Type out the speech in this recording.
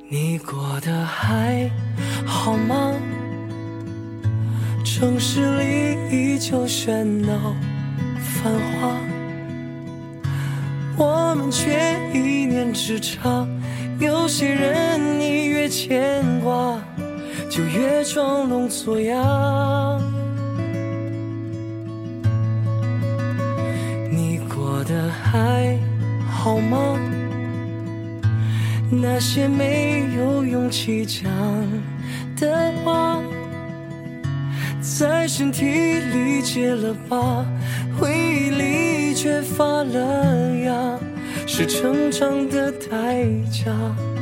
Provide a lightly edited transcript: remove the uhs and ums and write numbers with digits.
你过得还好吗？城市里依旧喧闹繁华，我们却一念之差。有些人你越牵挂，就越装聋作哑。你过得还好吗？那些没有勇气讲的话，在身体里结了疤，回忆里却发了芽，是成长的代价。